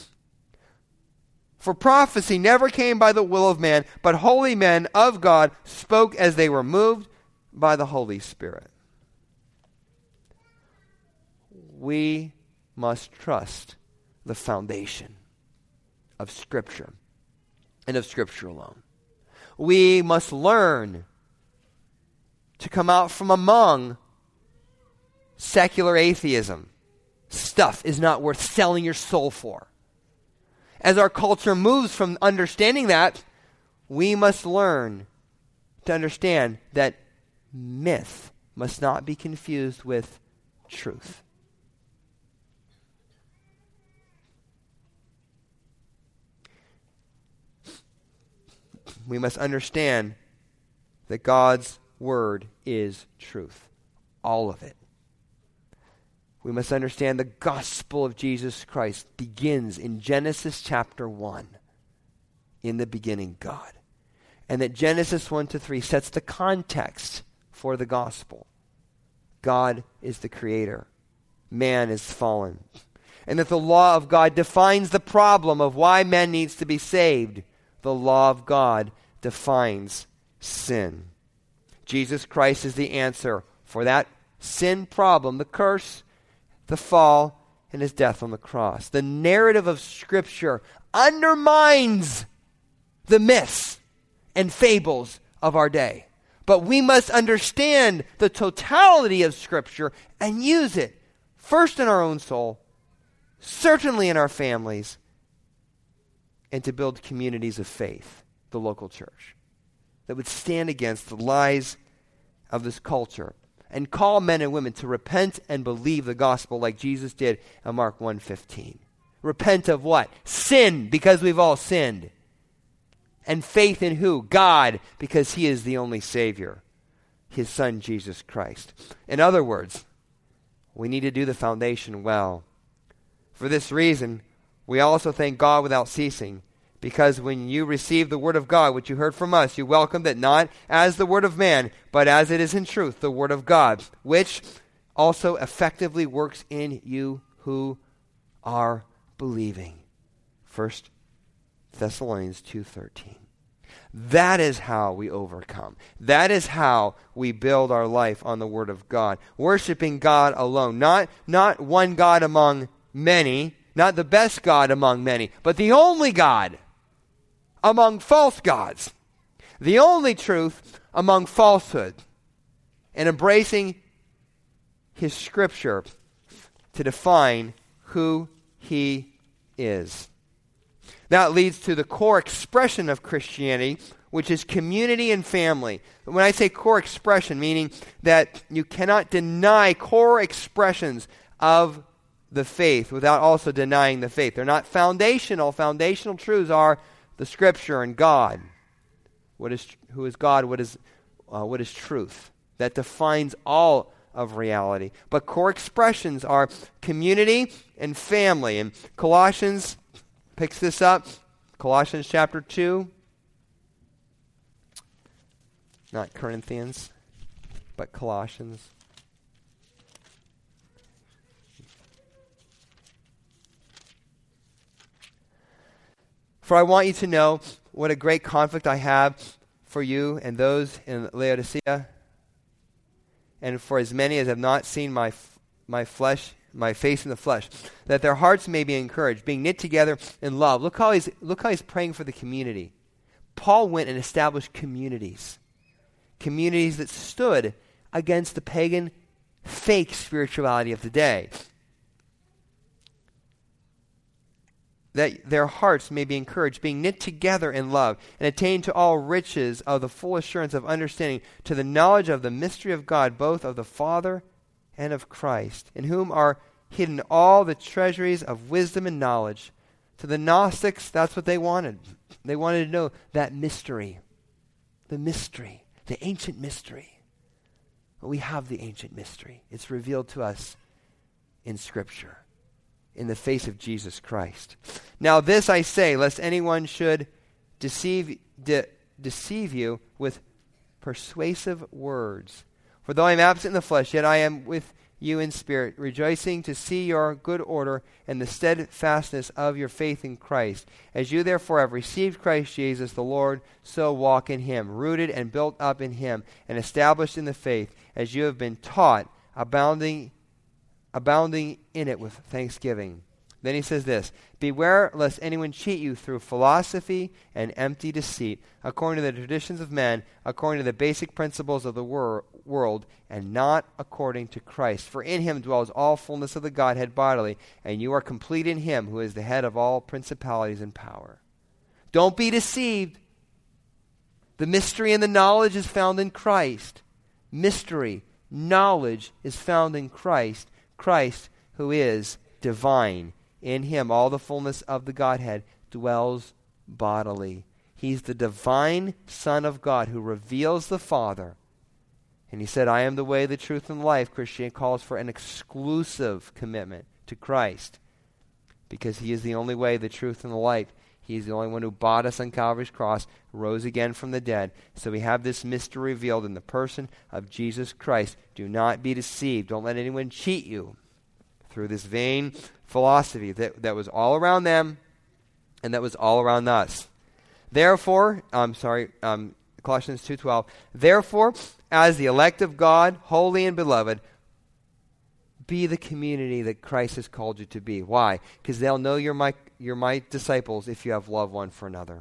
For prophecy never came by the will of man, but holy men of God spoke as they were moved by the Holy Spirit. We must trust the foundation of Scripture and of Scripture alone. We must learn to come out from among secular atheism. Stuff is not worth selling your soul for. As our culture moves from understanding that, we must learn to understand that myth must not be confused with truth. We must understand that God's word is truth. All of it. We must understand the gospel of Jesus Christ begins in Genesis chapter 1. In the beginning, God. And that Genesis 1-3 sets the context for the gospel. God is the creator. Man is fallen. And that the law of God defines the problem of why man needs to be saved. The law of God defines sin. Jesus Christ is the answer for that sin problem, the curse, the fall, and his death on the cross. The narrative of Scripture undermines the myths and fables of our day. But we must understand the totality of Scripture and use it, first in our own soul, certainly in our families, and to build communities of faith, the local church, that would stand against the lies of this culture and call men and women to repent and believe the gospel like Jesus did in Mark 1:15. Repent of what? Sin, because we've all sinned. And faith in who? God, because he is the only Savior, his Son, Jesus Christ. In other words, we need to do the foundation well. For this reason, we also thank God without ceasing, because when you received the word of God, which you heard from us, you welcomed it not as the word of man, but as it is in truth, the word of God, which also effectively works in you who are believing. 1 Thessalonians 2:13. That is how we overcome. That is how we build our life on the word of God. Worshiping God alone. Not one God among many, not the best God among many, but the only God among false gods, the only truth among falsehood, and embracing his Scripture to define who he is. That leads to the core expression of Christianity, which is community and family. When I say core expression, meaning that you cannot deny core expressions of the faith without also denying the faith. They're not foundational. Foundational truths are the Scripture and God. Who is God? What is truth? That defines all of reality. But core expressions are community and family. And Colossians picks this up. Colossians chapter 2. Not Corinthians, but Colossians. For I want you to know what a great conflict I have for you and those in Laodicea, and for as many as have not seen my face in the flesh, that their hearts may be encouraged, being knit together in love. Look how he's praying for the community. Paul went and established communities that stood against the pagan fake spirituality of the day. That their hearts may be encouraged, being knit together in love, and attain to all riches of the full assurance of understanding, to the knowledge of the mystery of God, both of the Father and of Christ, in whom are hidden all the treasuries of wisdom and knowledge. To the Gnostics, that's what they wanted. They wanted to know that mystery, the ancient mystery. But we have the ancient mystery. It's revealed to us in Scripture, in the face of Jesus Christ. Now this I say, lest anyone should deceive you with persuasive words. For though I am absent in the flesh, yet I am with you in spirit, rejoicing to see your good order and the steadfastness of your faith in Christ. As you therefore have received Christ Jesus the Lord, so walk in him, rooted and built up in him, and established in the faith, as you have been taught, abounding in it with thanksgiving. Then he says this, beware lest anyone cheat you through philosophy and empty deceit, according to the traditions of men, according to the basic principles of the world, and not according to Christ. For in him dwells all fullness of the Godhead bodily, and you are complete in him who is the head of all principalities and power. Don't be deceived. The mystery and the knowledge is found in Christ. Mystery, knowledge is found in Christ. Christ, who is divine. In him all the fullness of the Godhead dwells bodily. He's the divine Son of God who reveals the Father. And he said, I am the way, the truth, and the life. Christianity calls for an exclusive commitment to Christ, because he is the only way, the truth, and the life. He is the only one who bought us on Calvary's cross, rose again from the dead. So we have this mystery revealed in the person of Jesus Christ. Do not be deceived. Don't let anyone cheat you through this vain philosophy that was all around them and that was all around us. Therefore, Colossians 2:12, therefore, as the elect of God, holy and beloved, be the community that Christ has called you to be. Why? Because they'll know you're my disciples if you have love one for another.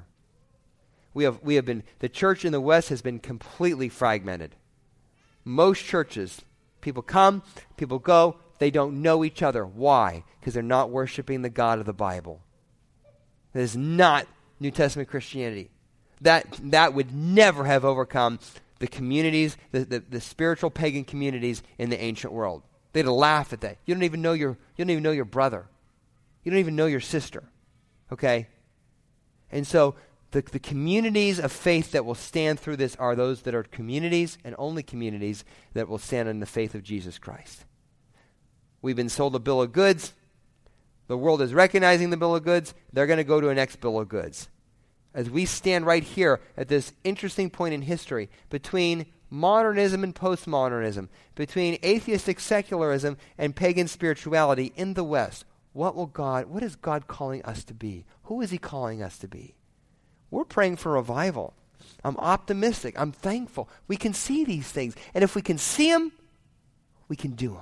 The church in the West has been completely fragmented. Most churches, people come, people go, they don't know each other. Why? Because they're not worshiping the God of the Bible. That is not New Testament Christianity. That would never have overcome the communities, the spiritual pagan communities in the ancient world. They'd laugh at that. You don't even know your brother. You don't even know your sister. Okay? And so the communities of faith that will stand through this are those that are communities and only communities that will stand in the faith of Jesus Christ. We've been sold a bill of goods. The world is recognizing the bill of goods. They're going to go to a next bill of goods. As we stand right here at this interesting point in history between modernism and postmodernism, between atheistic secularism and pagan spirituality in the West, what is God calling us to be? Who is he calling us to be? We're praying for revival. I'm optimistic. I'm thankful. We can see these things. And if we can see them, we can do them.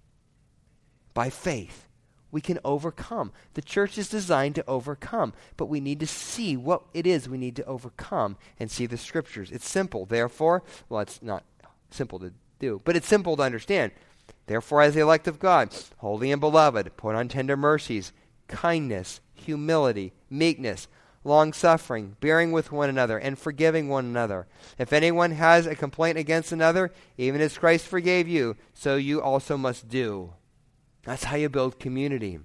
By faith, we can overcome. The church is designed to overcome, but we need to see what it is we need to overcome and see the Scriptures. It's simple. Therefore, well, it's not simple to do, but it's simple to understand. Therefore, as the elect of God, holy and beloved, put on tender mercies, kindness, humility, meekness, long-suffering, bearing with one another, and forgiving one another. If anyone has a complaint against another, even as Christ forgave you, so you also must do. That's how you build community.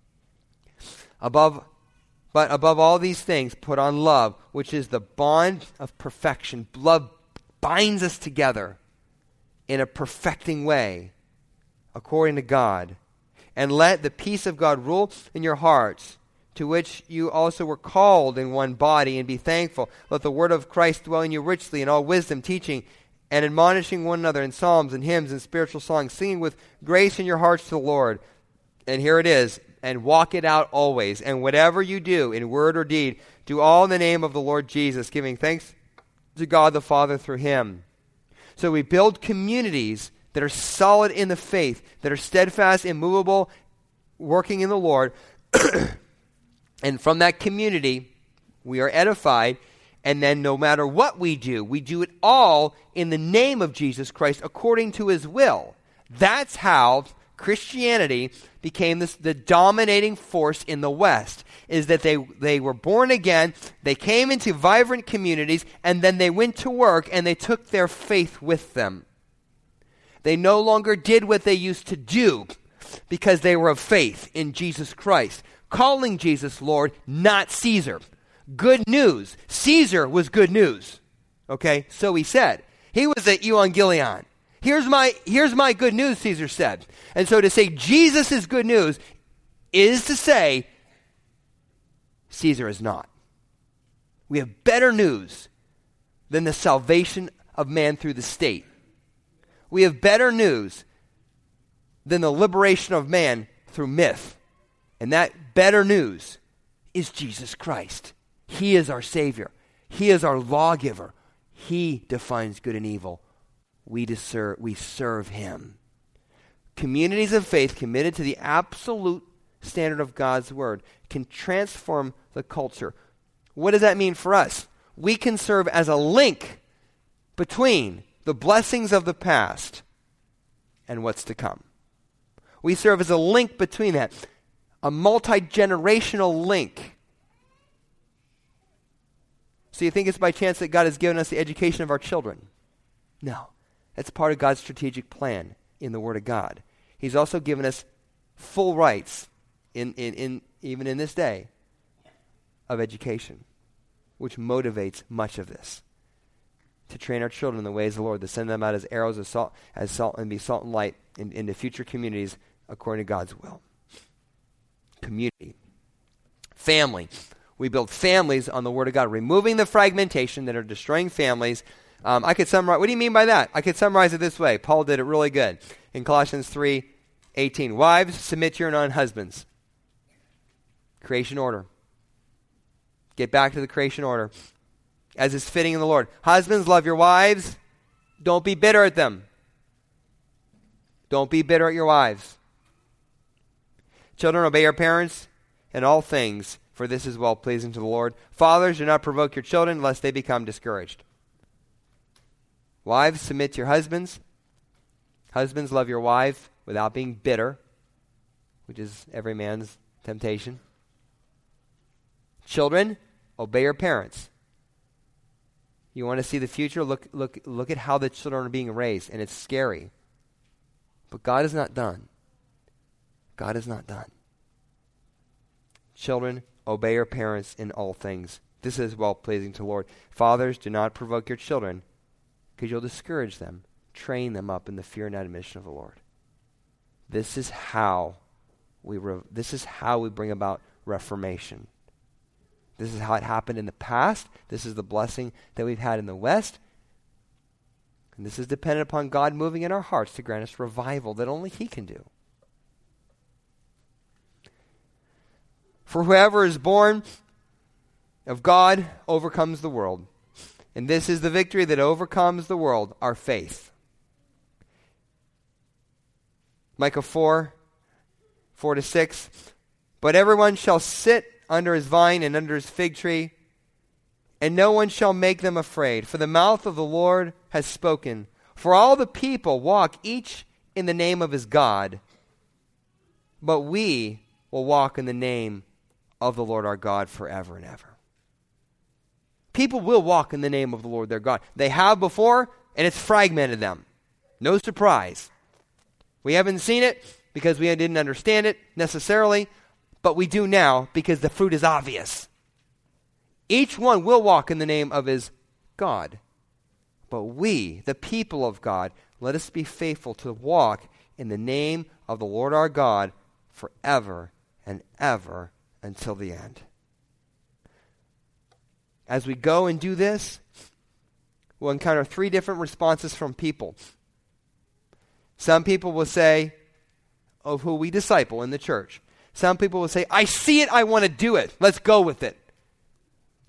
But above all these things, put on love, which is the bond of perfection. Love binds us together in a perfecting way, according to God. And let the peace of God rule in your hearts, to which you also were called in one body, and be thankful. Let the word of Christ dwell in you richly in all wisdom, teaching and admonishing one another in psalms and hymns and spiritual songs, singing with grace in your hearts to the Lord. And here it is, and walk it out always. And whatever you do, in word or deed, Do all in the name of the Lord Jesus, giving thanks to God the Father through him. So we build communities that are solid in the faith, that are steadfast, immovable, working in the Lord. And from that community, we are edified. And then no matter what we do it all in the name of Jesus Christ according to his will. That's how Christianity became the dominating force in the West, is that they were born again, they came into vibrant communities, and then they went to work and they took their faith with them. They no longer did what they used to do because they were of faith in Jesus Christ, calling Jesus Lord, not Caesar. Good news. Caesar was good news. Okay, so he said. He was the Evangelion. Here's my good news, Caesar said. And so to say Jesus is good news is to say Caesar is not. We have better news than the salvation of man through the state. We have better news than the liberation of man through myth. And that better news is Jesus Christ. He is our Savior. He is our lawgiver. He defines good and evil. We serve him. Communities of faith committed to the absolute standard of God's word can transform the culture. What does that mean for us? We can serve as a link between the blessings of the past and what's to come. We serve as a link between that, a multi-generational link. So you think it's by chance that God has given us the education of our children? No. That's part of God's strategic plan in the Word of God. He's also given us full rights, even in this day, of education, which motivates much of this. To train our children in the ways of the Lord, to send them out as arrows of salt, and be salt and light into future communities according to God's will. Community. Family. We build families on the Word of God, removing the fragmentation that are destroying families. I could summarize. What do you mean by that? I could summarize it this way. Paul did it really good in Colossians 3:18. Wives, submit to your own husbands. Creation order. Get back to the creation order, as is fitting in the Lord. Husbands, love your wives. Don't be bitter at them. Don't be bitter at your wives. Children, obey your parents in all things, for this is well-pleasing to the Lord. Fathers, do not provoke your children, lest they become discouraged. Wives, submit to your husbands. Husbands, love your wife without being bitter, which is every man's temptation. Children, obey your parents. You want to see the future? Look at how the children are being raised, and it's scary. But God is not done. God is not done. Children, obey your parents in all things. This is well-pleasing to the Lord. Fathers, do not provoke your children, because you'll discourage them. Train them up in the fear and admonition of the Lord. This is how we bring about reformation. This is how it happened in the past. This is the blessing that we've had in the West. And this is dependent upon God moving in our hearts to grant us revival that only He can do. For whoever is born of God overcomes the world. And this is the victory that overcomes the world, our faith. Micah 4:4-6. But everyone shall sit under his vine and under his fig tree, and no one shall make them afraid. For the mouth of the Lord has spoken. For all the people walk each in the name of his God, but we will walk in the name of the Lord our God forever and ever. People will walk in the name of the Lord their God. They have before, and it's fragmented them. No surprise. We haven't seen it because we didn't understand it necessarily, but we do now because the fruit is obvious. Each one will walk in the name of his God. But we, the people of God, let us be faithful to walk in the name of the Lord our God forever and ever until the end. As we go and do this, we'll encounter 3 different responses from people. Some people will say, of who we disciple in the church. Some people will say, I see it, I want to do it. Let's go with it.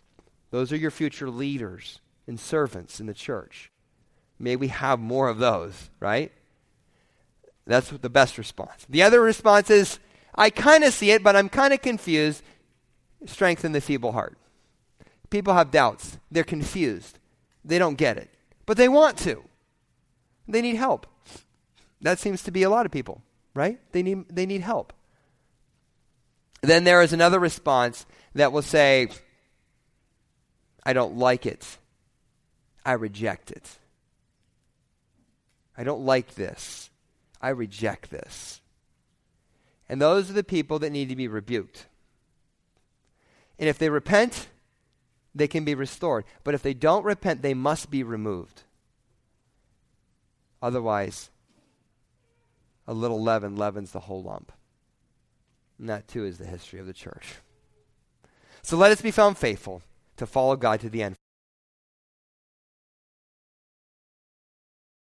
Those are your future leaders and servants in the church. May we have more of those, right? That's the best response. The other response is, I kind of see it, but I'm kind of confused. Strengthen the feeble heart. People have doubts. They're confused. They don't get it. But they want to. They need help. That seems to be a lot of people, right? They need help. Then there is another response that will say, I don't like it. I reject it. I don't like this. I reject this. And those are the people that need to be rebuked. And if they repent, they can be restored. But if they don't repent, they must be removed. Otherwise, a little leaven leavens the whole lump. And that too is the history of the church. So let us be found faithful to follow God to the end.